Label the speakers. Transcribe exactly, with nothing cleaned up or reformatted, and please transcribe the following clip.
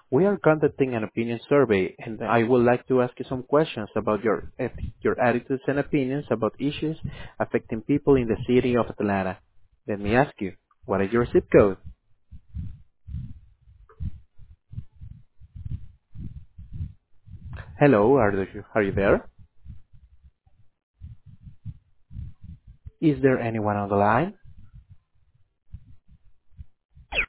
Speaker 1: We are conducting an opinion survey, and I would like to ask you some questions about your your attitudes and opinions about issues affecting people in the city of Atlanta. Let me ask you, what is your zip code? Hello, are you, are you there? Is there anyone on the line?